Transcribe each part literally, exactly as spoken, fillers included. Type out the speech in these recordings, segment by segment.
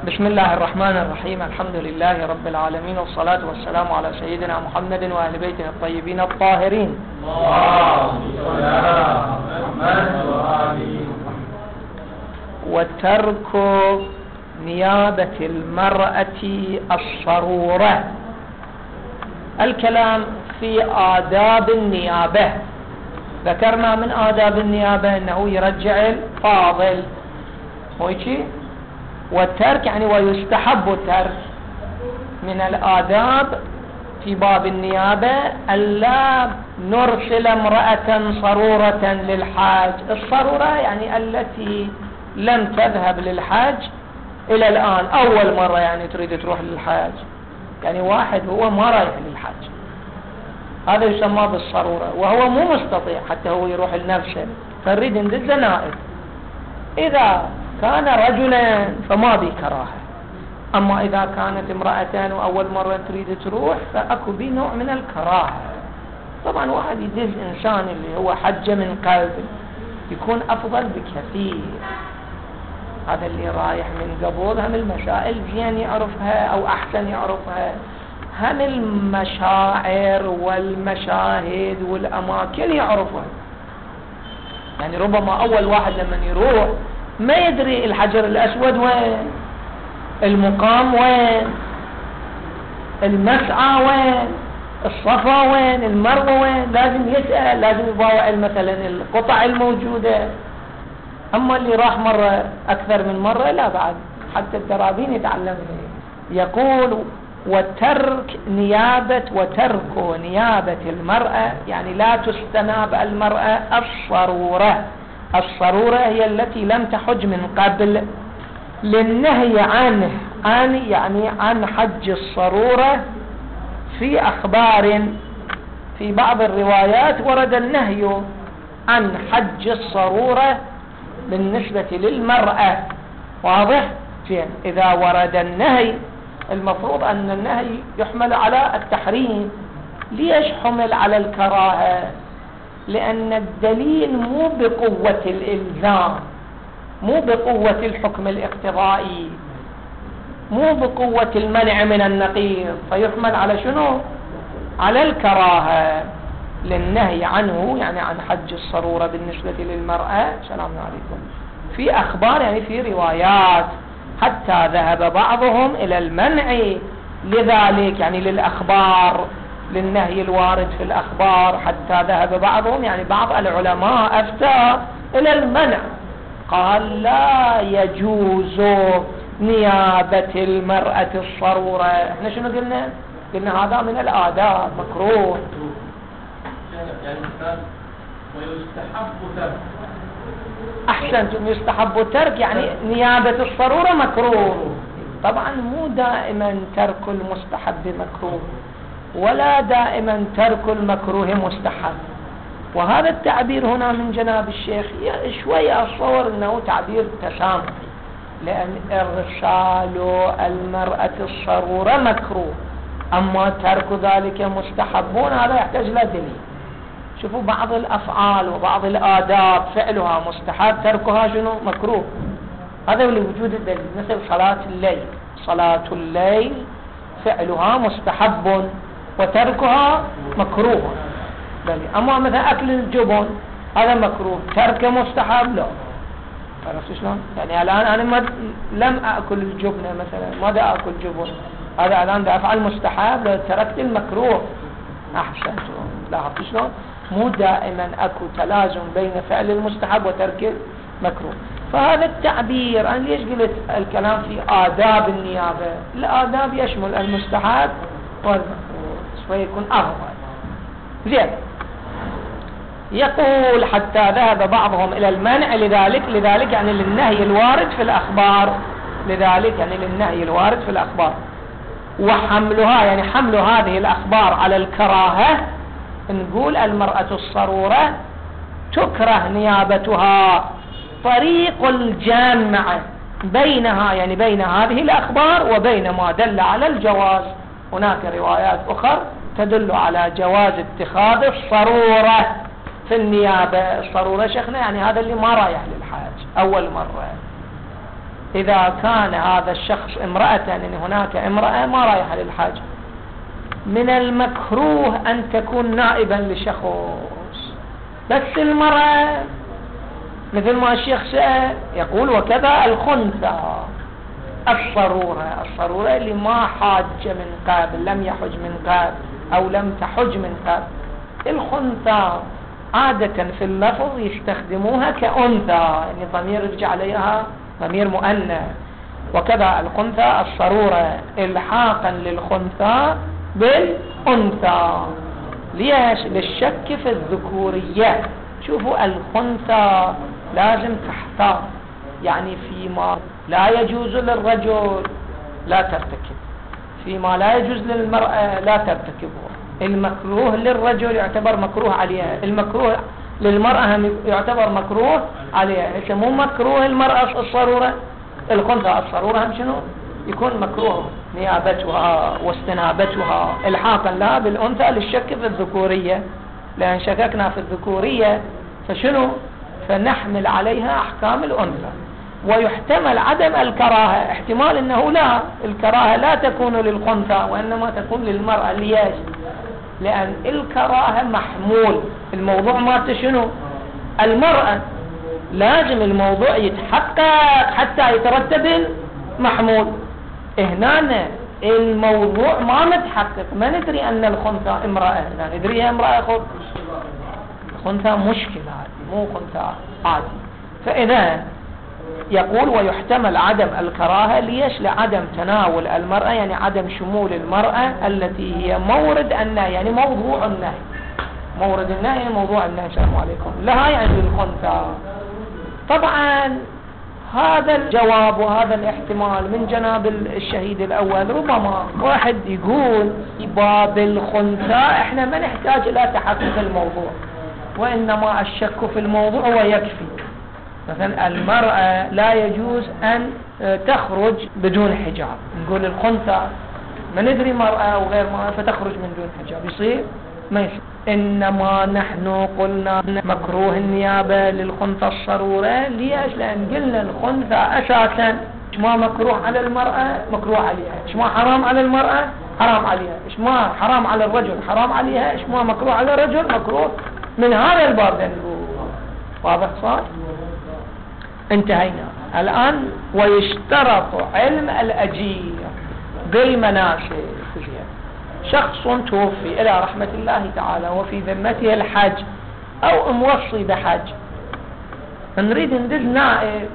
بسم الله الرحمن الرحيم. الحمد لله رب العالمين، والصلاة والسلام على سيدنا محمد وأهل بيته الطيبين الطاهرين. وترك نيابة المرأة الصرورة. الكلام في آداب النيابة. ذكرنا من آداب النيابة أنه يرجع الفاضل ويجي، والترك يعني ويستحب الترك. من الآداب في باب النيابة ألا نرسل امرأة صرورة للحاج. الصرورة يعني التي لم تذهب للحاج إلى الآن، أول مرة يعني تريد تروح للحاج، يعني واحد هو ما رايح للحاج، هذا يسمى بالصرورة، وهو مو مستطيع حتى هو يروح لنفسه، فنريد ندز نائب. إذا كان رجلا فما بي كراهة، أما إذا كانت امرأة وأول مرة تريد تروح فأكو بي نوع من الكراهة. طبعا واحد يدز إنسان اللي هو حج من قلب يكون أفضل بكثير. هذا اللي رايح من قبل هم المسائل زين يعرفها أو أحسن يعرفها، هم المشاعر والمشاهد والأماكن يعرفها. يعني ربما أول واحد لما يروح ما يدري الحجر الأسود وين، المقام وين، المسعى وين، الصفا وين، المروة وين، لازم يسأل، لازم يباوع مثلا القطع الموجودة. أما اللي راح مرة أكثر من مرة لا، بعد حتى الدرابين يتعلمها. يقول وترك نيابة وترك نيابة المرأة، يعني لا تستناب المرأة الصرورة. الصرورة هي التي لم تحج من قبل، للنهي عنه، عن يعني عن حج الصرورة. في أخبار في بعض الروايات ورد النهي عن حج الصرورة بالنسبة للمرأة. واضح؟ فين؟ إذا ورد النهي المفروض أن النهي يحمل على التحريم. ليش حمل على الكراهة؟ لأن الدليل مو بقوة الإلزام، مو بقوة الحكم الاقتضائي، مو بقوة المنع من النقيض، فيحمل على شنو؟ على الكراهة للنهي عنه، يعني عن حج الصرورة بالنسبة للمرأة. سلام عليكم. في أخبار يعني في روايات حتى ذهب بعضهم إلى المنع لذلك، يعني للأخبار، للنهي الوارد في الأخبار، حتى ذهب بعضهم يعني بعض العلماء أفتى إلى المنع، قال لا يجوز نيابة المرأة الصرورة. احنا شنو قلنا؟ قلنا هذا من الآداب، مكروه. ويستحب ترك. أحسنتم، يستحب الترك، يعني نيابة الصرورة مكروه. طبعا مو دائما ترك المستحب مكروه، ولا دائما ترك المكروه مستحب. وهذا التعبير هنا من جناب الشيخ شوية أتصور أنه تعبير تسامحي، لأن إرسال المرأة الصرورة مكروه، أما ترك ذلك مستحبون، هذا يحتاج له دليل. شوفوا بعض الأفعال وبعض الآداب فعلها مستحب، تركها شنو؟ مكروه. هذا لوجود الدليل، مثل صلاة الليل. صلاة الليل فعلها مستحب وتركها مكروه. أما مثلا أكل الجبن هذا مكروه، ترك مستحب لا. عرفت شلون؟ يعني الآن أنا ما لم أكل الجبنة مثلا، ماذا أكل جبن؟ هذا الآن ده أفعل مستحب، لو تركت المكروه. أحسن. لاحظت شلون؟ مو دائما أكو تلازم بين فعل المستحب وترك المكروه. فهذا التعبير، أنا ليش قلت الكلام في آداب النيابة؟ الآداب يشمل المستحب والمكروه، فيكون أفضل. زين. يقول حتى ذهب بعضهم إلى المنع لذلك، لذلك يعني للنهي الوارد في الأخبار، لذلك يعني للنهي الوارد في الأخبار. وحملها يعني حمل هذه الأخبار على الكراهة، نقول المرأة الصرورة تكره نيابتها. طريق الجامع بينها يعني بين هذه الأخبار وبين ما دل على الجواز. هناك روايات أخرى تدل على جواز اتخاذ الصرورة في النيابة. الصرورة شيخنا يعني هذا اللي ما رايح للحاج أول مرة، إذا كان هذا الشخص امرأة، إن هناك امرأة ما رايحة للحج، من المكروه أن تكون نائبا لشخص. بس المرأة مثل ما الشيخ سأل يقول وكذا الخنثى الصرورة، الصرورة اللي ما حاج من قبل، لم يحج من قبل أو لم تحج من قبل. الخنثى عادة في اللفظ يستخدموها كأنثى، يعني ضمير يرجع عليها ضمير مؤنث. وكذا الخنثى الصرورة الحاقا للخنثى بالأنثى. ليش؟ للشك في الذكورية. شوفوا الخنثى لازم تحتاط، يعني فيما لا يجوز للرجل لا ترتكب، فيما لا يجوز للمرأة لا ترتكبه. المكروه للرجل يعتبر مكروه عليها، المكروه للمرأة يعتبر مكروه عليها. مو مكروه المرأة الصرورة، الخنثى الصرورة هم شنو يكون مكروه نيابتها واستنابتها الحاقا لها بالأنثى للشك في الذكورية، لأن شككنا في الذكورية فشنو فنحمل عليها أحكام الأنثى. ويحتمل عدم الكراهة، احتمال أنه لا الكراهة لا تكون للخنثى وإنما تكون للمرأة. ليش؟ لأن الكراهة محمول، الموضوع ما شنو المرأة، لازم الموضوع يتحقق حتى يترتب المحمول. هنا الموضوع ما متحقق، ما ندري أن الخنثى امرأة، لا ندريها امرأة خب خنثى مشكلة عادي، مو خنثى عادي. فإذا يقول ويحتمل عدم الكراهة. ليش؟ لعدم تناول المرأة، يعني عدم شمول المرأة التي هي مورد النهي، يعني موضوع النهي، مورد النهي موضوع النهي. السلام عليكم لها يعني للخنثى. طبعا هذا الجواب وهذا الاحتمال من جناب الشهيد الأول. ربما واحد يقول باب الخنثى احنا ما نحتاج إلى تحقق الموضوع، وإنما الشك في الموضوع هو يكفي. مثلا المرأة لا يجوز أن تخرج بدون حجاب، نقول الخنثى ما ندري مرأة أو غير مرأة فتخرج من دون حجاب، يصير ما يصير. إنما نحن قلنا مكروه النيابة للخنثى الصرورة. ليش؟ لأن قلنا الخنثى أساسا ما مكروه على المرأة مكروه عليها، إيش ما حرام على المرأة حرام عليها، إيش ما حرام على الرجل حرام عليها، إيش ما مكروه على الرجل مكروه. من هذا الباب نقول واضح صار. انتهينا الآن. ويشترط علم الأجير بالمناسك. شخص توفي إلى رحمة الله تعالى وفي ذمته الحج أو موصي بحج، نريد ندز نائب،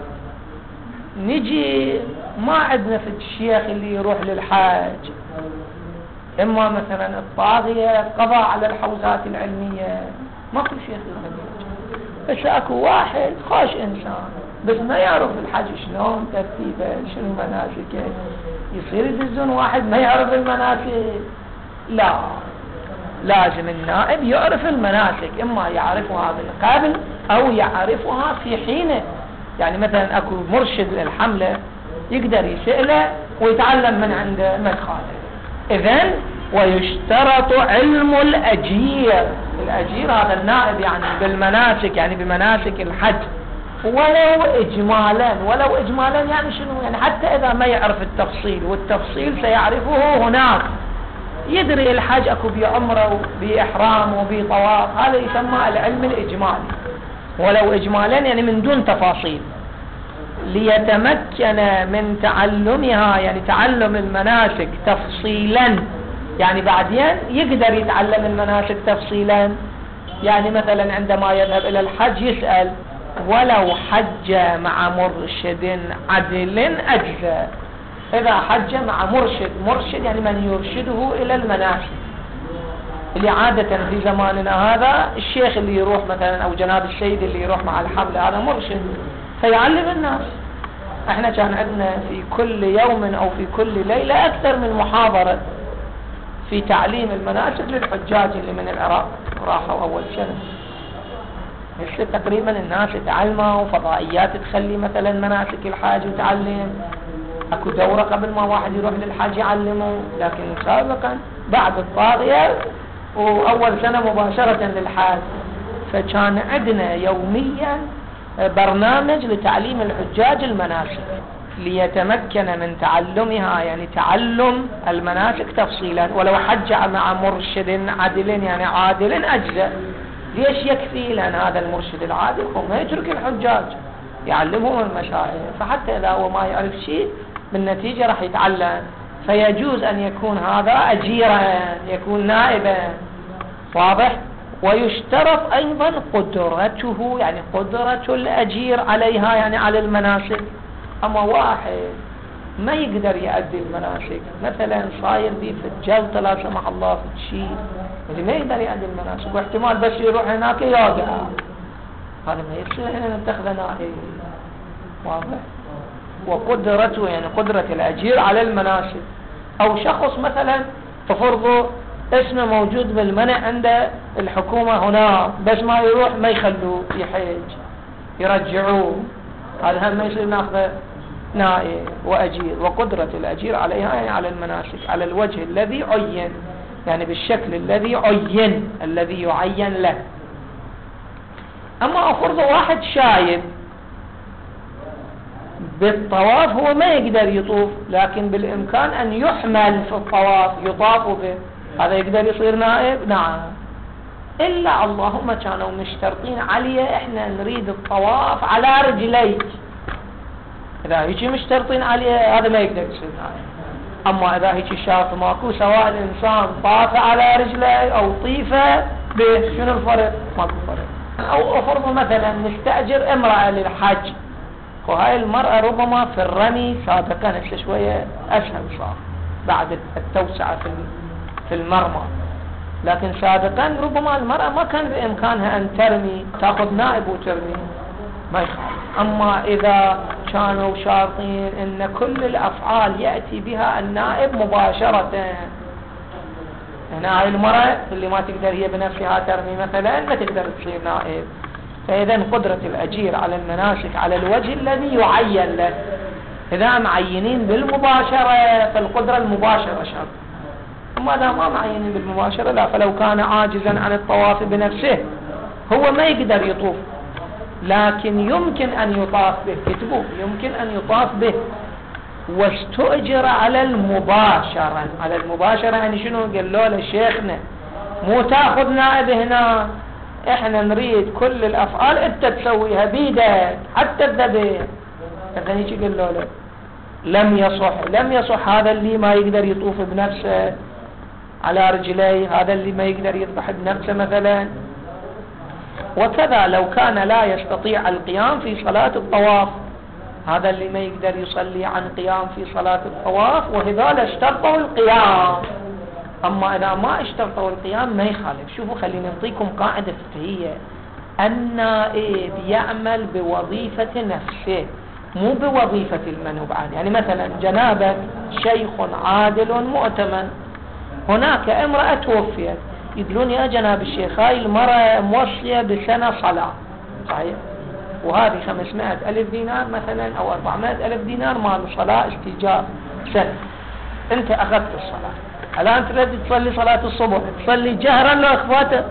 نجي ما عندنا في الشيخ اللي يروح للحج، إما مثلا الطاغية قضاء على الحوزات العلمية، ما كل شيخ يروح للحج. بس أكو واحد خوش إنسان بس ما يعرف الحج شلون ترتيبه شنو مناسكه، يصير يدزون واحد ما يعرف المناسك. لا، لازم النائب يعرف المناسك، إما يعرفها من قبل أو يعرفها في حينه. يعني مثلا أكو مرشد للحملة يقدر يسأله ويتعلم من عنده مدخاله. إذن ويشترط علم الأجير. الأجير هذا النائب يعني بالمناسك، يعني بمناسك الحج، ولو إجمالا. ولو إجمالا يعني شنو؟ يعني حتى إذا ما يعرف التفصيل، والتفصيل سيعرفه هناك. يدري الحج أكو بعمره وبإحرام وبطواف، هذا يسمى العلم الإجمالي. ولو إجمالا يعني من دون تفاصيل، ليتمكن من تعلمها، يعني تعلم المناسك تفصيلا، يعني بعدين يقدر يتعلم المناسك تفصيلا. يعني مثلا عندما يذهب إلى الحج يسأل ولو حج مع مرشد عدل أجزاء. إذا حج مع مرشد، مرشد يعني من يرشده إلى المناسك، اللي عادة في زماننا هذا الشيخ اللي يروح مثلا أو جناب السيد اللي يروح مع الحملة، هذا مرشد فيعلم الناس. احنا كان عندنا في كل يوم أو في كل ليلة أكثر من محاضرة في تعليم المناسك للحجاج اللي من العراق راحوا أول سنة. هسه تقريبا الناس تعلموا وفضائيات تخلي مثلا مناسك الحاج وتعلم. اكو دورة قبل ما واحد يروح للحاج يعلمه، لكن سابقا بعد الطاغية واول سنة مباشرة للحاج. فكان عندنا يوميا برنامج لتعليم الحجاج المناسك. ليتمكن من تعلمها، يعني تعلم المناسك تفصيلا، ولو حج مع مرشد عادل يعني عادل أجزاء. ليش يكفي؟ لأن هذا المرشد العادل هو ما يترك الحجاج، يعلمهم المشايخ، فحتى إذا هو ما يعرف شيء بالنتيجة راح يتعلم. فيجوز أن يكون هذا أجيرا، يكون نائبا، واضح؟ ويشترط أيضا قدرته، يعني قدرة الأجير عليها، يعني على المناسك. أما واحد ما يقدر يؤدي المناسك، مثلا صاير بيه في الجلطة لا سمح الله في شيء، اللي ما يقدر يؤدي المناسك، واحتمال بس يروح هناك يوقع، هذا ما يصير هنا نتخذ نائب، واضح؟ وقدرته يعني قدرة الأجير على المناسك. أو شخص مثلا تفرضوا اسمه موجود بالمنع عند الحكومة هنا، بس ما يروح ما يخلوه يحج، يرجعوه، هذا هم ما يصير ناخذه نائب وأجير. وقدرة الأجير عليها يعني على المناسك على الوجه الذي عين، يعني بالشكل الذي عين، الذي يعين له. أما أفرض واحد شايب بالطواف، هو ما يقدر يطوف، لكن بالإمكان أن يحمل في الطواف يطاف به، هذا يقدر يصير نائب؟ نعم. إلا اللهم كانوا مشترطين عليه إحنا نريد الطواف على رجليك، إذا هيك مشترطين عليه هذا ما يقدر يصير نائب. أما إذا هيك شرط ماكو، سواء الإنسان طاف على رجليه أو طيفه به، شنو الفرق؟ ماكو فرق. أو أفرض مثلا نستأجر امرأة للحج، وهاي المرأة ربما في الرمي سابقا هسه شوية أسهل صار بعد التوسعة في في المرمى، لكن سابقا ربما المرأة ما كان بإمكانها أن ترمي، تأخذ نائب وترمي، ما يخالف. أما إذا كانوا شارطين إن كل الأفعال يأتي بها النائب مباشرة، هنا هاي المرأة اللي ما تقدر هي بنفسها ترمي مثلا ما تقدر تصير نائب. فإذا قدرة الأجير على المناسك على الوجه الذي يعين له، إذا معينين بالمباشرة فالقدرة المباشرة شرط، أما إذا ما معينين بالمباشرة لا. فلو كان عاجزا عن الطواف بنفسه، هو ما يقدر يطوف، لكن يمكن أن يطاف به، كتبوه يمكن أن يطاف به، واستؤجر على المباشرة. على المباشرة يعني شنو؟ قال له لشيخنا مو تأخذ نائب هنا، احنا نريد كل الافعال انت تسويها بيدك حتى الذبح. فكان يجي قال له لم يصح، لم يصح هذا اللي ما يقدر يطوف بنفسه على رجليه، هذا اللي ما يقدر يذبح بنفسه مثلا. وكذا لو كان لا يستطيع القيام في صلاة الطواف، هذا اللي ما يقدر يصلي عن قيام في صلاة الطواف، وهذول اشترطوا القيام. أما إذا ما اشترطوا القيام ما يخالف. شوفوا خلينا نعطيكم قاعدة فقهية، النائب يعمل بوظيفة نفسه مو بوظيفة المنوب عنه. يعني مثلا جنابك شيخ عادل مؤتمن، هناك امرأة توفيت، يقولون يا جناب الشيخ هاي المرأة موصية بسنة صلاة، صحيح؟ وهذه خمسمائة ألف دينار مثلا أو أربعمائة ألف دينار مال صلاة استيجاب سنة. أنت أخذت الصلاة، الآن تريد تصلي صلاة الصبح، تصلي جهرا لو أخواته،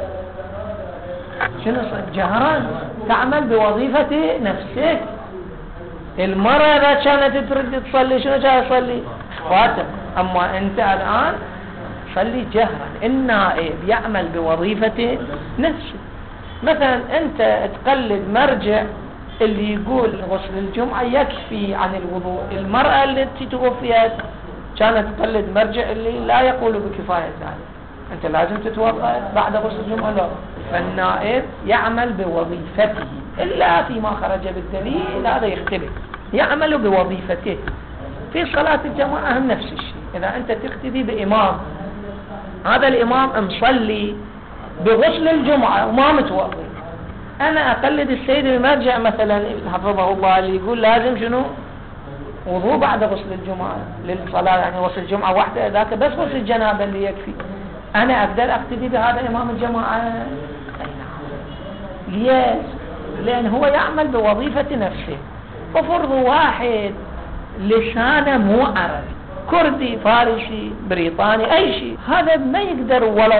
شنو جهرا؟ تعمل بوظيفة نفسك. المرأة إذا كانت تريد تصلي شنو جاي تصلي؟ أخواته. أما أنت الآن صلي جهرا. النائب يعمل بوظيفة نفسه. مثلا أنت تقلد مرجع اللي يقول غسل الجمعة يكفي عن الوضوء، المرأة التي توفيت كانت تقلد مرجع اللي لا يقول بكفاية ذلك، أنت لازم تتوضأ بعد غسل الجمعة لا. فالنائب يعمل بوظيفته إلا فيما خرج بالدليل هذا يختلف، يعمل بوظيفته. في صلاة الجماعة هم نفس الشيء. إذا أنت تقتدي بإمام، هذا الإمام مصلي بغسل الجمعة وما متوضئ، أنا أقلد السيد المرجع مثلا حفظه الله اللي يقول لازم شنو؟ وضوء بعد غسل الجمعة للصلاة، يعني غسل الجمعة واحدة ذاك بس غسل الجنابة اللي يكفي. أنا أقدر أقتدي بهذا إمام الجماعة؟ ليش؟ لأن هو يعمل بوظيفة نفسه. وفرض واحد لسانه مو عربي، كردي فارسي بريطاني أي شيء، هذا ما يقدر ولا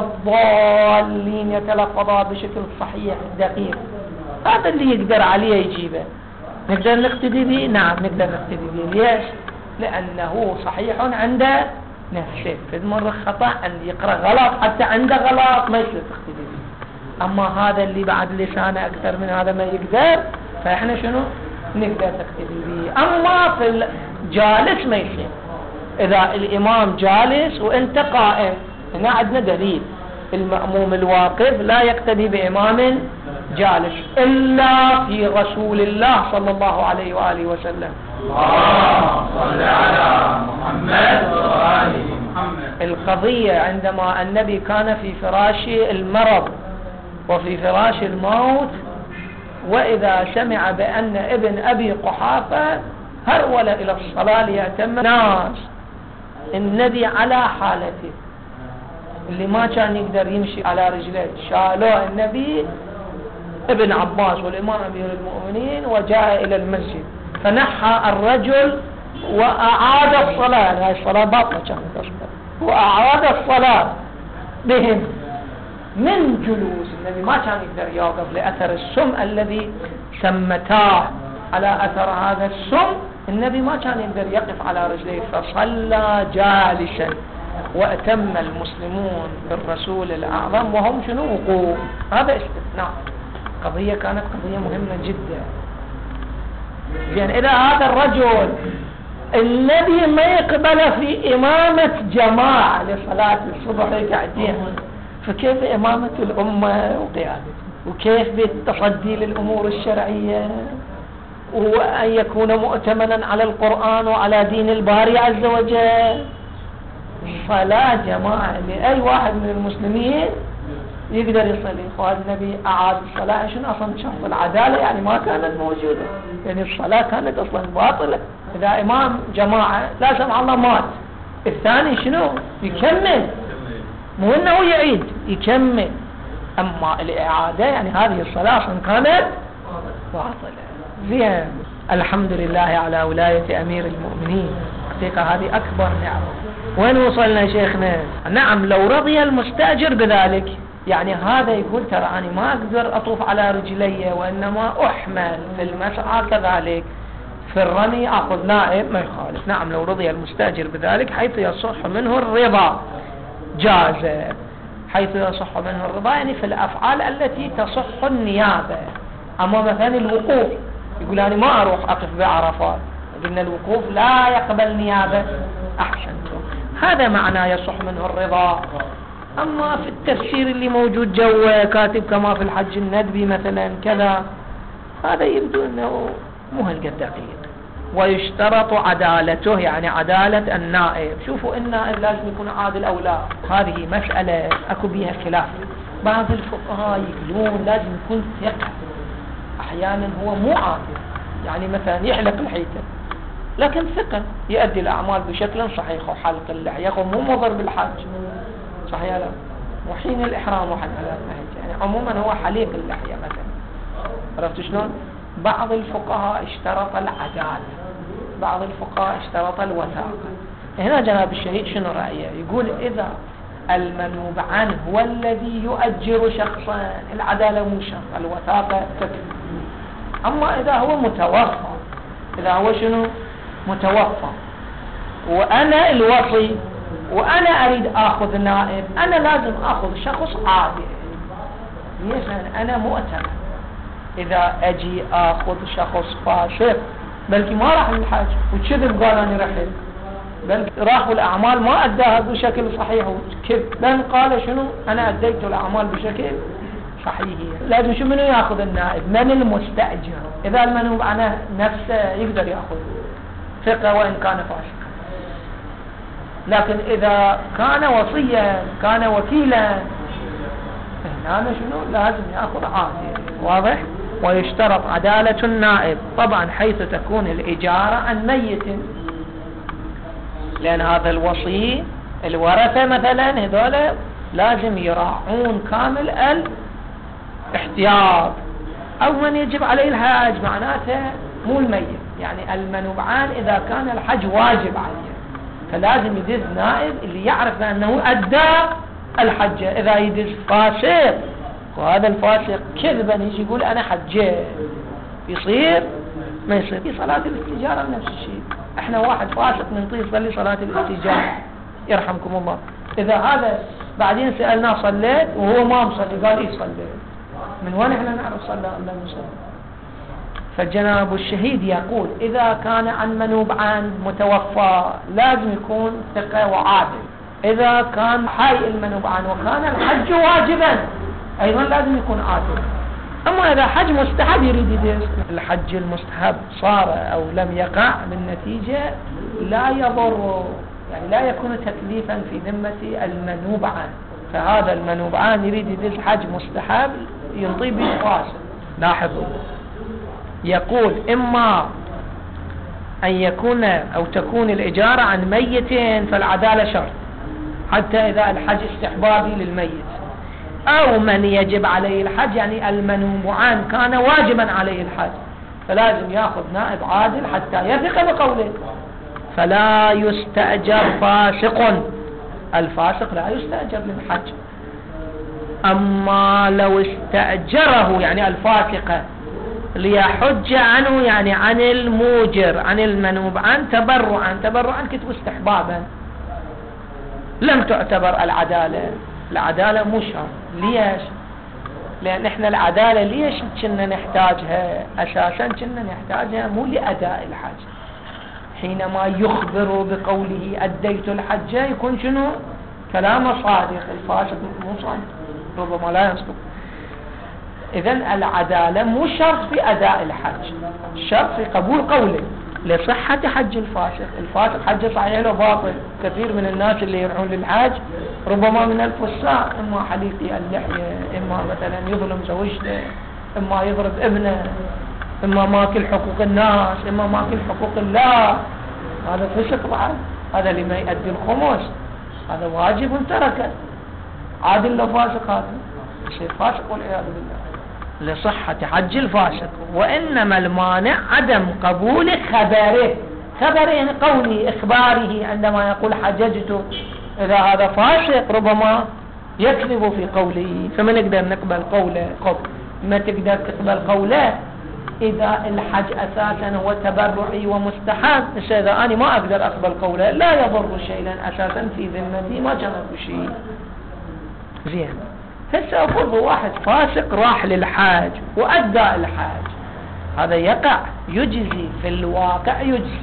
الضالين يتلفظها بشكل صحيح دقيق، هذا اللي يقدر عليه يجيبه. نقدر نقتدي به؟ نعم نقدر نقتدي به. ليش؟ لأنه صحيح عند نفسه. في مرة خطأ أن يقرأ غلط حتى عنده غلط ما يصير تقتدي به. أما هذا اللي بعد لسانه أكثر من هذا ما يقدر، فإحنا شنو نقدر نقتدي به. أما في الجالس ما يصير. إذا الإمام جالس وأنت قائم، هنا عندنا دليل. المأموم الواقف لا يقتدي بإمام جالس إلا في رسول الله صلى الله عليه وآله وسلم. اللهم صل على محمد وآل محمد. القضية عندما النبي كان في فراش المرض وفي فراش الموت، وإذا سمع بأن ابن أبي قحافة هرول إلى الصلاة ليأتم الناس، النبي على حالته اللي ما كان يقدر يمشي على رجليه، شالوه النبي ابن عباس والإمام أمير المؤمنين وجاء إلى المسجد، فنحى الرجل وأعاد الصلاة. هذه الصلاة باطلة كانت أصلا، وأعاد الصلاة بهم من جلوس. النبي ما كان يقدر يوقف لأثر السم الذي سمتاه. على أثر هذا السم النبي ما كان يقدر يقف على رجليه، فصلى جالسا، وأتم المسلمون بالرسول الأعظم وهم شنو وقوف. هذا استثناء. قضية كانت قضية مهمة جدا. يعني إذا هذا الرجل النبي ما يقبل في إمامة جماعة لصلاة الصبح يقعدين، فكيف إمامة الأمة وقيادته؟ وكيف بالتصدي للأمور الشرعية، وأن يكون مؤتمنا على القرآن وعلى دين الباري عز وجل؟ صلاة جماعة لأي واحد من المسلمين يقدر يصلي. إخوان النبي أعاد الصلاة عشان أصلا شرط العدالة يعني ما كانت موجودة، يعني الصلاة كانت أصلا باطلة. إذا إمام جماعة لا سمح الله مات، الثاني شنو يكمل، مو إنه يعيد يكمل. أما الإعادة يعني هذه الصلاة أصلا كانت باطلة. زين، الحمد لله على ولاية أمير المؤمنين. حقيقة هذه أكبر نعمة. وين وصلنا شيخنا؟ نعم لو رضي المستأجر بذلك، يعني هذا يقول ترى أنا ما أقدر أطوف على رجلي وإنما أحمل في المسعى كذلك، في الرمي أخذ نائب، ما يخالف. نعم لو رضي المستأجر بذلك حيث يصح منه الرضا جاز، حيث يصح منه الرضا يعني في الأفعال التي تصح النيابة. أما مثلا الوقوف يقول أنا ما أروح أقف بعرفات، قلنا الوقوف لا يقبل نيابة. أحسنتم، هذا معنى يصح منه الرضا. أما في التفسير اللي موجود جوا كاتب كما في الحج الندبي مثلا كذا، هذا يبدو أنه مو هالقد دقيق. ويشترط عدالته، يعني عدالة النائب. شوفوا النائب لازم يكون عادل أو لا، هذه مسألة أكو بيها خلاف. بعض الفقهاء يقولون لازم يكون ثقة، أحيانا هو مو عادل، يعني مثلا يحلق الحيتة لكن ثقة يؤدي الأعمال بشكل صحيح، وحلق اللحية مو مضر بالحج صحيح لا، وحين الإحرام وحين على الحج، يعني عموما هو حليق اللحية مثلا. عرفت شلون؟ بعض الفقهاء اشترط العدالة، بعض الفقهاء اشترط الوثاقة. هنا جناب الشهيد شنو رأيه؟ يقول إذا المنوب عنه هو الذي يؤجر شخصا العدالة مو شرط، الوثاقة تكفي. أما إذا هو متوفى، إذا هو شنو متوفى وأنا الوصي وأنا أريد أخذ نائب، أنا لازم أخذ شخص عادل. مثلا أنا مؤتمن، إذا أجي أخذ شخص فاسق بلكي ما راح للحج وكذب قال أنا رحل، بل راح الأعمال ما أداها بشكل صحيح وكذب، بل قال شنو أنا أديت الأعمال بشكل صحيح. لازم شو منو يأخذ النائب؟ من المستأجر. إذا المنوب عنه نفسه يقدر يأخذ ثقة وإن كان فاسقا، لكن إذا كان وصيا كان وكيلا هنا شنو لازم يأخذ عادل. واضح؟ ويشترط عدالة النائب طبعا حيث تكون الإجارة عن ميت، لأن هذا الوصي الورثة مثلا هذول لازم يراعون كامل الاحتياط. أو من يجب عليه الحج معناته مو الميت، يعني المنوبعان إذا كان الحج واجب عليه فلازم يدز نائب اللي يعرف أنه أدى الحج. إذا يدز فاسق وهذا الفاسق كذبا يجي يقول أنا حجيت، يصير ما يصير. في صلاة الاستجارة نفس الشيء، احنا واحد فاسق ننطيه يصلي صلاة الاستجارة يرحمكم الله، اذا هذا بعدين سألناه صليت وهو ما مصلي قال ايه صليت، من وين احنا نعرف صلى ولا مصلي؟ فالجناب الشهيد يقول اذا كان عن منوب عن متوفى لازم يكون ثقة وعادل، اذا كان حي المنوب عن وكان الحج واجبا ايضا لازم يكون عادل. اما اذا حج مستحب يريد يدرس الحج المستحب صار او لم يقع بالنتيجة لا يضر، يعني لا يكون تكليفا في ذمة المنوب عنه، فهذا المنوب عنه يريد يدرس حج مستحب ينطي به فاسق. لاحظوا يقول اما ان يكون او تكون الاجارة عن ميت فالعدالة شرط حتى اذا الحج استحبابي للميت، او من يجب عليه الحج يعني المنوب عنه كان واجبا عليه الحج فلازم ياخذ نائب عادل حتى يثق بقوله، فلا يستأجر فاسق، الفاسق لا يستأجر للحج. اما لو استأجره يعني الفاسق ليحج عنه يعني عن الموجر عن المنوب عن تبرعا، تبرعا كتب استحبابا لم تعتبر العدالة، العدالة مو شرط. ليش؟ لأن احنا العدالة ليش كنا نحتاجها؟ أساسا كنا نحتاجها مو لأداء الحج، حينما يخبر بقوله أديت الحج يكون شنو؟ كلام صادق، الفاسق مو صادق ربما لا يصدق. إذن العدالة مو شرط في أداء الحج، شرط في قبول قوله لصحة حج الفاسق. الفاسق حج صحيح له باطل، كثير من الناس اللي يرعون للحج ربما من الفساق، إما حليقي اللحية، إما مثلا يظلم زوجته، إما يضرب ابنه، إما ماكل حقوق الناس، إما ماكل حقوق الله، هذا فسق بعد، هذا لما يؤدي الخمس هذا واجب تركه، عادل له فاسق، هذا يصير فاسق والعياذ بالله لصحة حج الفاسق. وإنما المانع عدم قبول خبره، خبره يعني قولي إخباره عندما يقول حججت، إذا هذا فاسق ربما يكذب في قوله فما نقدر نقبل قوله. قبل ما تقدر تقبل قوله إذا الحج أساسا هو تبرعي ومستحب، إذا أنا ما أقدر أقبل قوله لا يضر شيء لأن أساسا في ذمتي ما جرب شيء. زين، هسه أفرض واحد فاسق راح للحاج وأدى الحاج، هذا يقع يجزي في الواقع يجزي،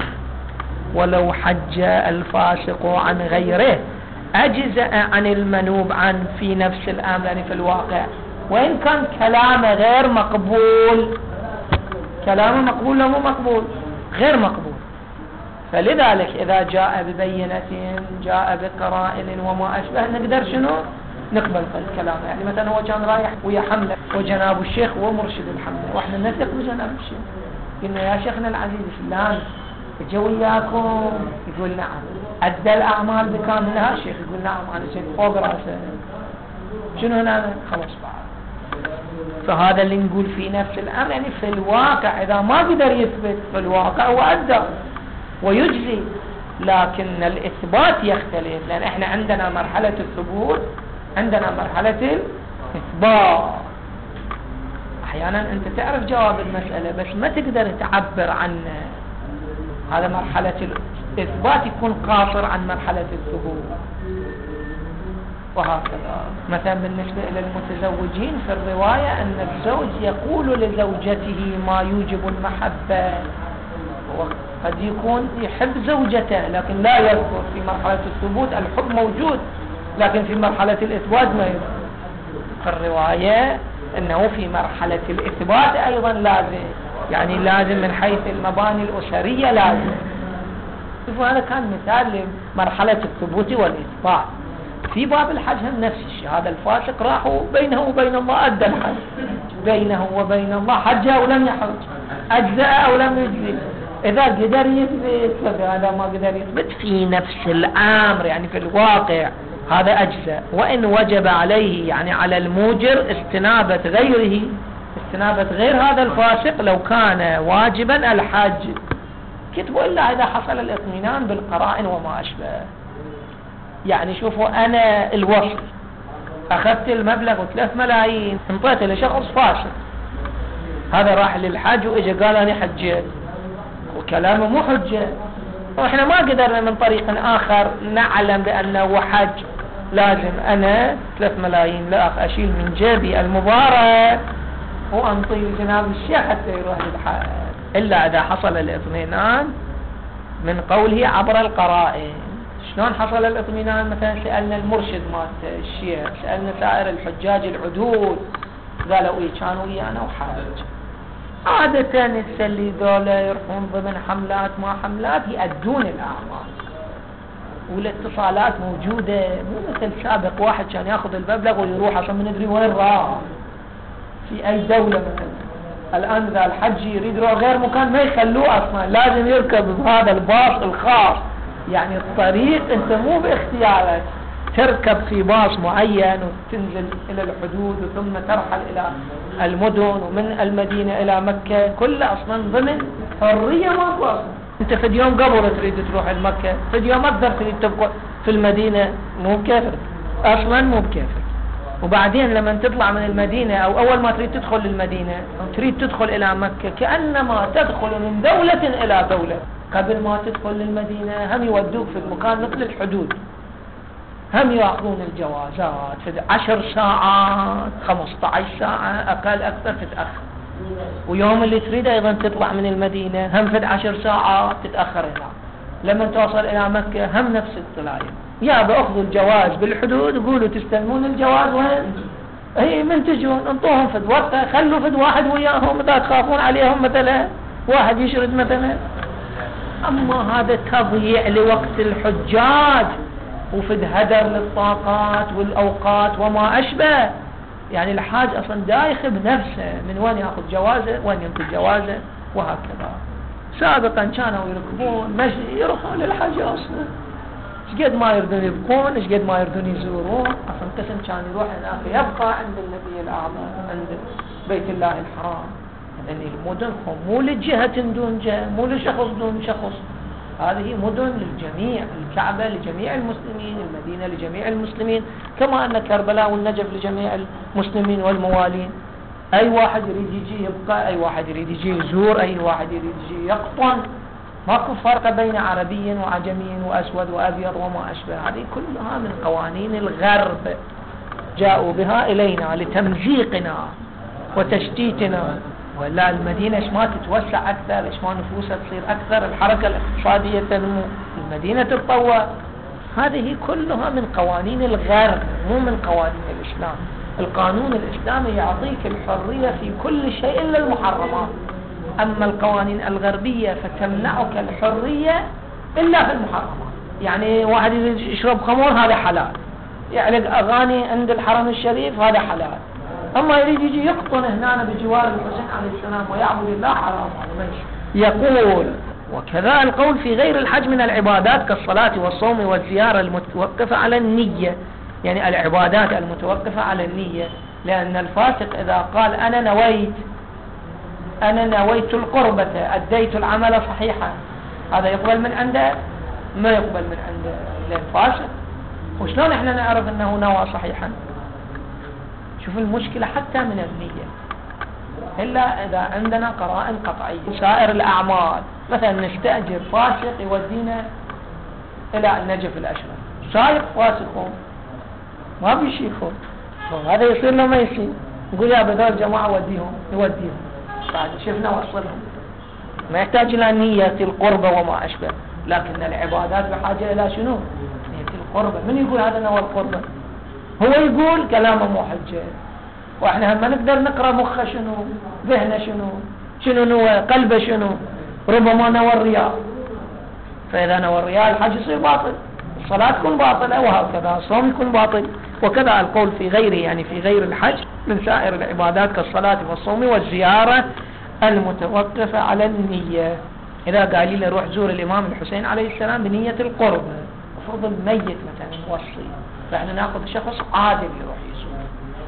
ولو حج الفاسق عن غيره أجزأ عن المنوب عن في نفس الأمر يعني في الواقع، وإن كان كلامه غير مقبول، كلامه مقبول لو مو مقبول غير مقبول. فلذلك إذا جاء ببينة جاء بقرائن وما أشبه نقدر شنو نقبل الكلام. يعني مثلا هو كان رايح ويا حملة وجناب الشيخ ومرشد الحملة واحنا نثق بجناب الشيخ، قلنا يا شيخنا العزيز فلان اجى وياكم، يقول نعم. أدى الأعمال بكاملها؟ الشيخ يقول نعم أنا شيخ فوق رأسه. شنو هنا؟ خلاص بعد. فهذا اللي نقول في نفس الأمر يعني في الواقع إذا ما قدر يثبت في الواقع هو أدى ويجزي، لكن الإثبات يختلف، لأن إحنا عندنا مرحلة الثبوت عندنا مرحلة الإثبات. أحيانا أنت تعرف جواب المسألة بس ما تقدر تعبر عنه، هذا مرحلة الإثبات يكون قاصر عن مرحلة الثبوت. وهكذا مثلا بالنسبة إلى المتزوجين في الرواية أن الزوج يقول لزوجته ما يوجب المحبة، وقد يكون يحب زوجته لكن لا يذكر. في مرحلة الثبوت الحب موجود لكن في مرحلة الإثبات ما يذكر. في الرواية أنه في مرحلة الإثبات أيضا لازم، يعني لازم من حيث المباني الأسرية لازم. وهذا كان مثال لمرحلة الثبوت والإثبات. في باب الحج هم نفس الشيء، هذا الفاسق راحوا بينه وبين الله أدى الحج، بينه وبين الله حج أو لم يحج، أجزاء أو لم يجزي. إذا قدر يثبت فهذا ما قدر يثبت في نفس الأمر يعني في الواقع هذا أجزاء. وإن وجب عليه يعني على الموجر استنابة غيره، استنابة غير هذا الفاسق لو كان واجبا الحج كتبوا إلا إذا حصل الاطمئنان بالقرائن وما أشبه. يعني شوفوا أنا الوصل أخذت المبلغ وثلاث ملايين انطيته لشخص فاسق، هذا راح للحج وإجا قال أنا حجيت كلامه مو حجة. واحنا ما قدرنا من طريق آخر نعلم بأنه حج لازم أنا ثلاث ملايين لا أشيل من جيبي المبارك وأنطي جناب الشيخ حتى يروح للحج، إلا إذا حصل الاطمئنان من قوله عبر القرائن. شلون حصل الاطمئنان؟ مثلا سألنا المرشد مالت الشيخ، سألنا سائر الحجاج العدود، قالوا إيه كانوا ويانا وحاج. عادة السلي ذولا يروحون ضمن حملات ما حملات يأدون الأعمال والاتصالات موجودة، مو مثل سابق واحد كان ياخذ المبلغ ويروح عشان ما ندري وين راح في أي دولة. مثلا الآن إذا الحج يريد يروح غير مكان ما يخلوه أصلا، لازم يركب بهذا الباص الخاص. يعني الطريق أنت مو باختيارك، تركب في باص معين وتنزل إلى الحدود ثم ترحل إلى المدن ومن المدينة إلى مكة، كله أصلا ضمن حرية ماكو أصلا. أنت في اليوم قبل تريد تروح المكة، في اليوم أقدر تريد تبقى في المدينة، مو بكيفك أصلا، مو بكيفك. وبعدين لما تطلع من المدينة أو أول ما تريد تدخل المدينة أو تريد تدخل إلى مكة كأنما تدخل من دولة إلى دولة. قبل ما تدخل المدينة هم يودوك في المكان مثل الحدود، هم يأخذون الجوازات في عشر ساعات خمسة عشر ساعة أقل أكثر تتأخر. ويوم اللي تريد أيضا تطلع من المدينة هم في عشر ساعات تتأخر هنا. لما توصل إلى مكة هم نفس الطلاية، يا بأخذوا الجواز بالحدود وقولوا تستلمون الجواز وين هي من تجون انطوهم فد وقتها، خلوا فد واحد وياهم إذا تخافون عليهم مثلا واحد يشرد مثلا. أما هذا تضييع لوقت الحجاج وفد هدر للطاقات والأوقات وما أشبه. يعني الحاج أصلا دايخ بنفسه من وين يأخذ جوازه وين ينطي جوازه وهكذا. سابقا كانوا يركبون مشي يروحون للحج أصلا، شقد ما يردون يبقون، شقد ما يردون يزورون. أصلا قسم كان يروح هناك يبقى عند النبي الأعظم عند بيت الله الحرام. يعني المدن مو لجهة دون جهة، مو لشخص دون شخص، هذه مدن للجميع، الكعبة لجميع المسلمين، المدينة لجميع المسلمين، كما أن كربلاء والنجف لجميع المسلمين والموالين. أي واحد يريد يجي يبقى، أي واحد يريد يجي يزور، أي واحد يريد يجي يقطن. ماكو فرق بين عربي وعجمي وأسود وأبيض وما أشبه. هذه كلها من قوانين الغرب جاءوا بها إلينا لتمزيقنا وتشتيتنا. ولا المدينة ايش ما تتوسع أكثر، ايش ما نفوسها تصير أكثر، الحركة الاقتصادية تنمو، المدينة تتطور. هذه كلها من قوانين الغرب مو من قوانين الإسلام. القانون الإسلامي يعطيك الحرية في كل شيء إلا المحرمات، أما القوانين الغربية فتمنعك الحرية إلا في المحرمات. يعني واحد يشرب خمور هذا حلال، يعلق أغاني عند الحرم الشريف هذا حلال، أما يريد يجي يقطن هنا بجوار الحسين عليه السلام ويعبد الله حرام. يقول وكذا القول في غير الحج من العبادات كالصلاة والصوم والزيارة المتوقفة على النية، يعني العبادات المتوقفة على النية. لأن الفاسق إذا قال أنا نويت أنا نويت القربة أديت العمل صحيحا، هذا يقبل من عنده؟ ما يقبل من عنده للفاسق. وشلون احنا نعرف أنه نوى صحيحا؟ شوف المشكلة حتى من النية، إلا إذا عندنا قرائن قطعية. سائر الأعمال مثلا نستأجر فاسق يودينا إلى النجف الأشرف، سائق فاسقون ما بيشيخون، هذا يصير له ما يصير، نقول يا بدر جماعة وديهم يوديهم، بعد شفنا وصلهم. ما يحتاج إلى نية القربة وما أشبه. لكن العبادات بحاجة إلى شنو؟ نية القربة. من يقول هذا نوى القربة؟ هو يقول كلامه مو حجة، واحنا هم ما نقدر نقرأ مخه شنو، ذهنه شنو، شنو نوى، قلبه شنو. ربما نوى الرياء، فإذا نوى الرياء الحج يصير باطل، الصلاة تكون باطلة، وهكذا الصوم يكون باطل. وكذا القول في غيره، يعني في غير الحج من سائر العبادات كالصلاة والصوم والزيارة المتوقفة على النية. إذا قال لي روح زور الإمام الحسين عليه السلام بنية القرب، مفروض الميت مثلا موصي، فإحنا نأخذ شخص عادل يروح يزور.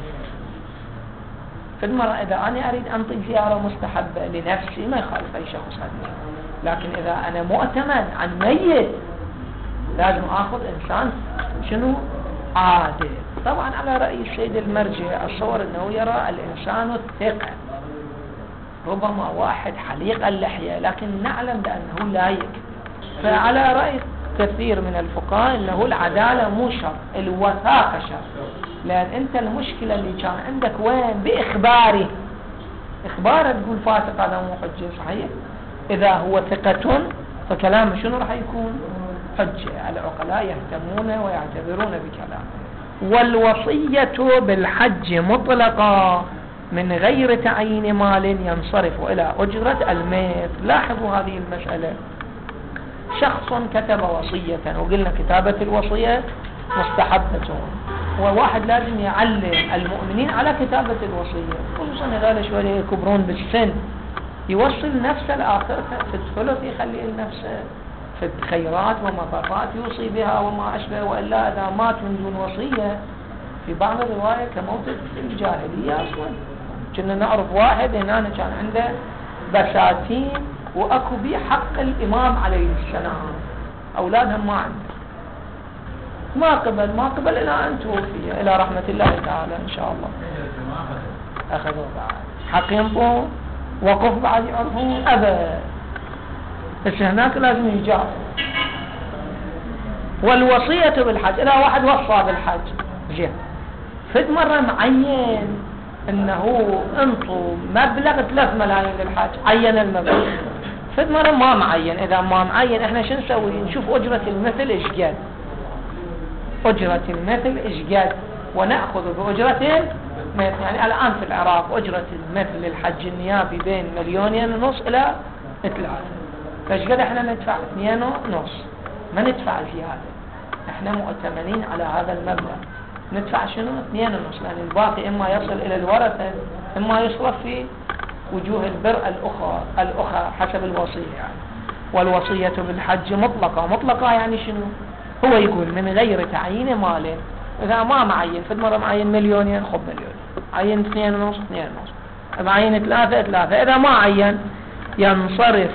في المرة إذا أنا أريد أنطي زيارة مستحبة لنفسي ما يخالف أي شخص هذا، لكن إذا أنا مؤتمن عن ميت لازم أخذ إنسان شنو عادل. طبعا على رأي السيد المرجع الصور أنه يرى الإنسان الثقة، ربما واحد حليق اللحية لكن نعلم بأنه لايق. فعلى رأي كثير من الفقهاء أنه العدالة مو شرط، الوثاقة شرط. لأن أنت المشكلة اللي كان عندك وين؟ بإخباره. إخباره تقول فاسق هذا مو حجة، صحيح؟ إذا هو ثقة فكلامه شنو راح يكون؟ حجة. العقلاء يهتمون ويعتبرون بكلامه. والوصية بالحج مطلقة من غير تعيين مال ينصرف إلى أجرة المثل. لاحظوا هذه المسألة، شخص كتب وصية، وقلنا كتابة الوصية مستحبة، وواحد لازم يعلم المؤمنين على كتابة الوصية، خصوصا هذول شوية يكبرون بالسن، يوصل نفسه الآخر في الثلث، يخلي لنفسه في الخيرات ومطافات يوصي بها وما أشبه. وإلا إذا مات من دون وصية في بعض الرواية كموت في الجاهلية أصلا. كنا نعرف واحد هنا كان عنده بساتين وأكو بيه حق الإمام عليه السلام، أولادهم ما عنده، ما قبل ما قبل إلى أن توفي إلى رحمة الله تعالى إن شاء الله. أخذوا بعد حق ينطوا وقف بعد يعرفون أبدا، بس هناك لازم يجاب. والوصية بالحج، إذا واحد وصى بالحج جه فد مرة معين انه انطوا مبلغ ثلاث ملايين للحج، عين المبلغ. فد مرة ما معين، اذا ما معين احنا شو نسوي؟ نشوف اجرة المثل ايش قد، اجرة المثل ايش قد، ونأخذ بأجرة المثل. يعني الان في العراق اجرة المثل للحج النيابي بين مليونين ونص الى ثلاثة، فايش قد احنا ندفع؟ اثنين ونص، ما ندفع زيادة، احنا مؤتمنين على هذا المبلغ، ندفع شنو؟ اثنين ونص، لأن الباقي إما يصل إلى الورثة إما يصرف في وجوه البر الأخرى الأخرى حسب الوصية يعني. والوصية بالحج مطلقة، مطلقة يعني شنو؟ هو يقول من غير تعيين مال. إذا ما معين في مرة معين مليونين خب مليون، عين اثنين ونص اثنين ونص، معين ثلاثة ثلاثة. إذا ما عين ينصرف،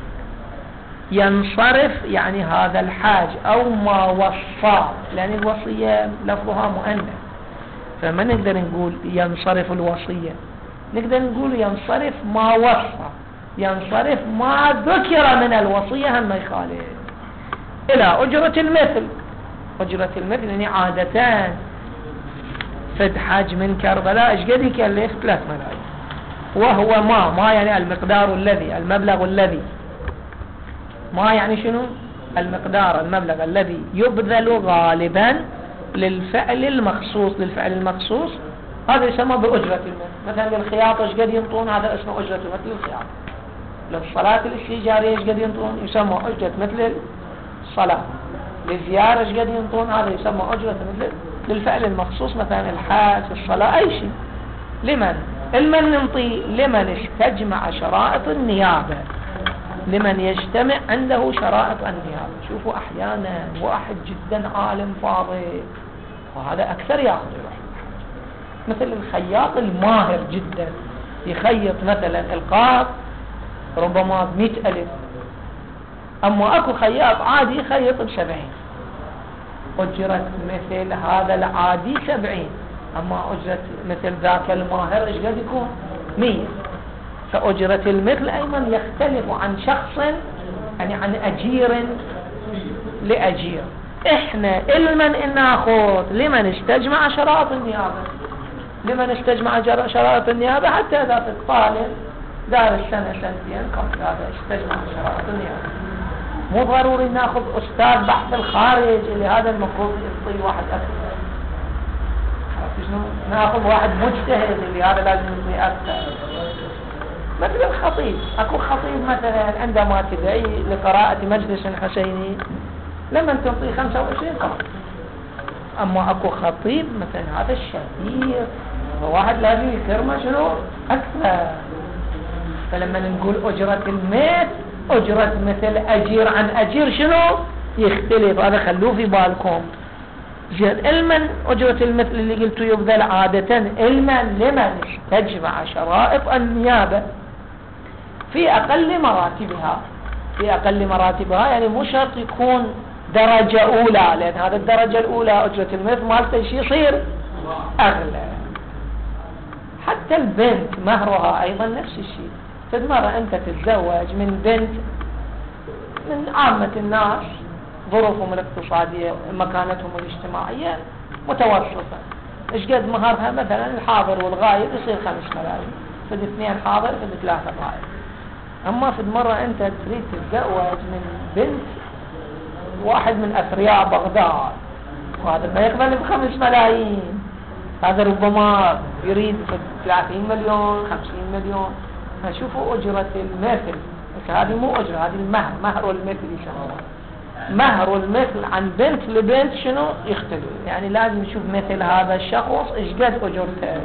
ينصرف يعني هذا الحاج أو ما وصى، لأن الوصية لفظها مؤنث، فما نقدر نقول ينصرف الوصية، نقدر نقول ينصرف ما وصى، ينصرف ما ذكر من الوصية هم ما يخالف إلى أجرة المثل. أجرة المثل يعني عادتان فد حاج من كربلاء ايش قد يكلف؟ ثلاث ملايين، وهو ما ما يعني المقدار الذي، المبلغ الذي، ما يعني شنو؟ المقدار المبلغ الذي يبذل غالبا للفعل المخصوص، للفعل المخصوص هذا يسمى بأجرة المثل. مثلا للخياطة ايش قد ينطون؟ هذا اسمه أجرة مثل الخياطة. للصلاة الاستجارية ايش قد ينطون؟ يسمى أجرة مثل الصلاة. للزيارة ايش قد ينطون؟ هذا يسمى أجرة مثل للفعل المخصوص، مثلا الحاج، الصلاة، أي شيء. لمن؟ لمن ننطي؟ لمن استجمع شرائط النيابة، لمن يجتمع عنده شرائط النيابة. شوفوا أحيانا واحد جدا عالم فاضل وهذا أكثر يأخذ يروح الحج، مثل الخياط الماهر جدا يخيط مثلا القاط ربما بمئة ألف، أما أكو خياط عادي يخيط بسبعين، أجرة مثل هذا العادي سبعين، أما أجرة مثل ذاك الماهر إيش قد يكون؟ مية. فأجرة المثل أيضا يختلف عن شخص، يعني عن أجير لأجير. إحنا لمن ناخذ؟ لمن استجمع شرائط النيابة، لمن استجمع شرائط النيابة، حتى إذا في الطالب دار السنة سنتين قبل هذا استجمع شرائط النيابة. مو ضروري ناخذ أستاذ بحث الخارج اللي هذا المفروض يعطي واحد أكثر، ناخذ واحد مجتهد اللي هذا لازم يعطي أكثر. مثل الخطيب، أكو خطيب مثلا عندما تدعي لقراءة مجلس حسيني لما تعطي خمسة وعشرين قرار، أما أكو خطيب مثلا هذا الشهير فواحد لازم يكرمه شنو أكثر. فلما نقول أجرة المثل، أجرة مثل أجير عن أجير شنو يختلف، هذا خلوه في بالكم. زين، علما أجرة المثل اللي قلتوا يبذل عادة علما لمن تجمع شرائط النيابة في أقل مراتبها، في أقل مراتبها يعني مو شرط يكون درجة أولى، لأن هذا الدرجة الأولى أجرة المثل مالته شيء يصير أغلى. حتى البنت مهرها أيضا نفس الشيء، فد مرة أنت تتزوج من بنت من عامة الناس ظروفهم الاقتصادية مكانتهم الاجتماعية متوسطة، ايش قد مهرها مثلا الحاضر والغايب يصير خمس ملايين، فد اثنين حاضر فد ثلاثة غايب. أما فد مرة أنت تريد تتزوج من بنت واحد من أثرياء بغداد، وهذا ما يقبل بخمس ملايين، هذا ربما يريد ثلاثين مليون خمسين مليون. فشوفوا أجرة المثل، هذه مو أجرة، هذه المهر، مهر المثل يسمونه. مهر المثل عن بنت لبنت شنو يختلف، يعني لازم نشوف مثل هذا الشخص ايش قد أجرته.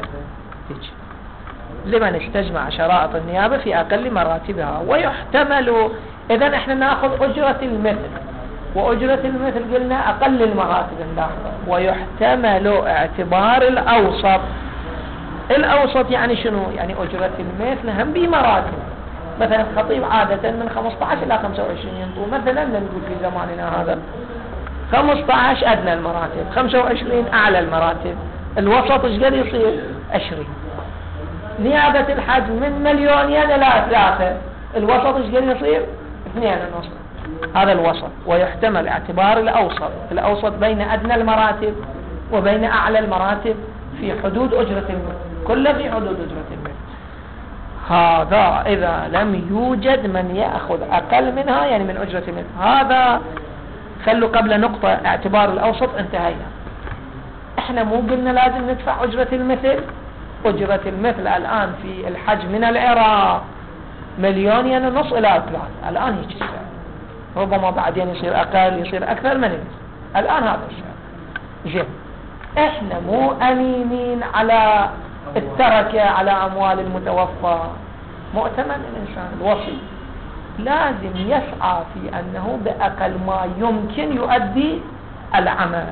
لمن استجمع شرائط النيابة في أقل مراتبها. ويحتمل، إذن احنا ناخذ أجرة المثل، وأجرة المثل قلنا أقل المراتب الداخل. ويحتمل اعتبار الأوسط. الأوسط يعني شنو؟ يعني أجرة المثل هم بمراتب. مثلا الخطيب عادة من خمسة عشر إلى خمسة وعشرين ينطو، مثلا نقول في زماننا هذا خمسة عشر أدنى المراتب، خمسة وعشرين أعلى المراتب، الوسط ايش قد يصير؟ عشرين. نيابة الحج من مليونين إلى ثلاثة، الوسط ايش قد يصير؟ اثنين ونص، هذا الوسط. ويحتمل اعتبار الأوسط، الأوسط بين أدنى المراتب وبين أعلى المراتب في حدود أجرة المثل، كله في حدود أجرة المثل. هذا إذا لم يوجد من يأخذ أقل منها، يعني من أجرة المثل. هذا خلوا قبل نقطة اعتبار الأوسط انتهينا. احنا مو قلنا لازم ندفع أجرة المثل؟ أجرة المثل الآن في الحج من العراق مليونين ونص إلى ثلاثة، الآن هيك السعر، ربما بعدين يصير أقل يصير أكثر من المثل، الآن هذا السعر. جيد، احنا مو أمينين على التركة على أموال المتوفى. مؤتمن الإنسان الوصي لازم يسعى في أنه بأقل ما يمكن يؤدي العمل.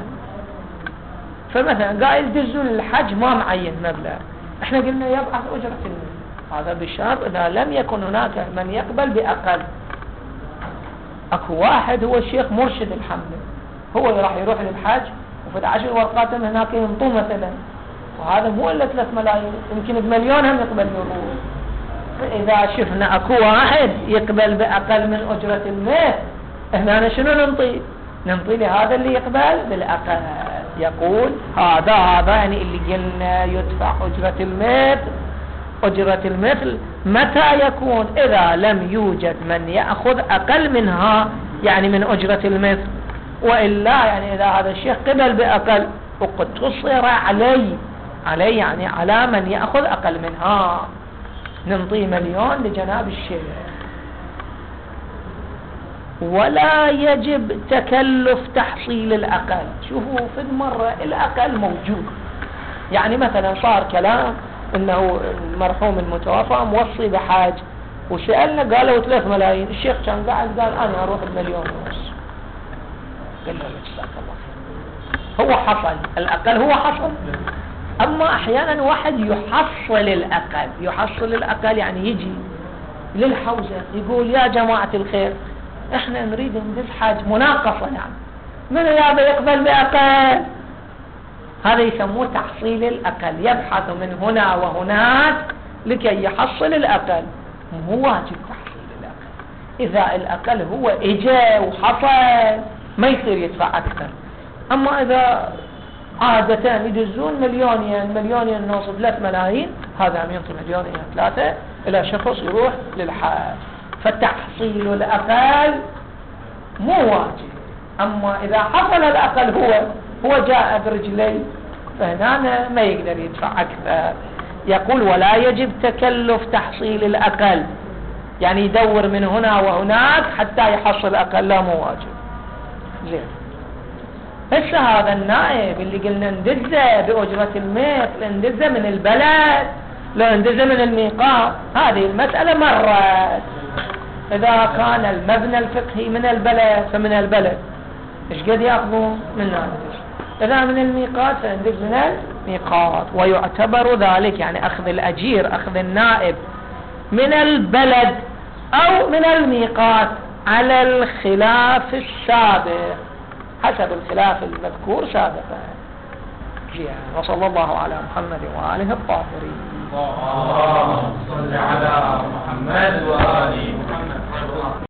فمثلا قائل دزون الحج ما معين مبلغ، احنا قلنا يبعث أجرة المثل، هذا بشرط إذا لم يكن هناك من يقبل بأقل. أكو واحد هو الشيخ مرشد الحمد، هو راح يروح للحج وفي عشر ورقات من هناك ينطوه مثلا، وهذا مو إلا ثلاث ملايين، يمكن بمليون هم يقبل يروح. فإذا شفنا أكو واحد يقبل بأقل من أجرة المثل، هنا شنو ننطي؟ ننطي لهذا اللي يقبل بالأقل. يقول هذا هذا يعني اللي قلنا يدفع أجرة المثل. أجرة المثل متى يكون؟ إذا لم يوجد من يأخذ أقل منها، يعني من أجرة المثل. وإلا يعني إذا هذا الشيخ قبل بأقل وقد تصر علي علي يعني على من يأخذ أقل منها، ننطي مليون لجناب الشيخ. ولا يجب تكلف تحصيل الأقل. شوفوا في المرة الأقل موجود، يعني مثلا صار كلام انه المرحوم المتوفى موصي بحاج وسألنا قالوا ثلاث ملايين، الشيخ كان قاعد قال انا اروح بمليون ونص، قلنا جزاك الله خير. هو حصل الأقل، هو حصل. اما احيانا واحد يحصل الأقل، يحصل الأقل يعني يجي للحوزة يقول يا جماعة الخير احنا نريد ندز حاج مناقصة، يعني من يابا يقبل بأقل، هذا يسموه تحصيل الأقل، يبحث من هنا وهناك لكي يحصل الأقل. مو واجب تحصيل الأقل، إذا الأقل هو إجا وحصل ما يصير يدفع أكثر. أما إذا عادة يدزون مليونين مليونين ونص ثلاث ملايين، هذا عم ينطي مليونين ثلاثة إلى شخص يروح للحاج، فتحصيل الأقل مو واجب. أما إذا حصل الأقل هو هو جاء برجلي، فهنا ما يقدر يدفع أكثر. يقول ولا يجب تكلف تحصيل الأقل، يعني يدور من هنا وهناك حتى يحصل أقل، لا مو واجب. زين، هسه هذا النائب اللي قلنا ندزه بأجرة المثل، ندزه من البلد لا ندزه من الميقات، هذه المسألة مرت. إذا كان المبنى الفقهي من البلد فمن البلد إيش قد يأخذون من ندز، إذا من الميقات فندز من الميقات. ويعتبر ذلك يعني أخذ الأجير أخذ النائب من البلد أو من الميقات على الخلاف السابق، حسب الخلاف المذكور سابقا. فيها. وصلى الله على محمد وآله الطاهرين. اللهم صل على محمد وآل محمد.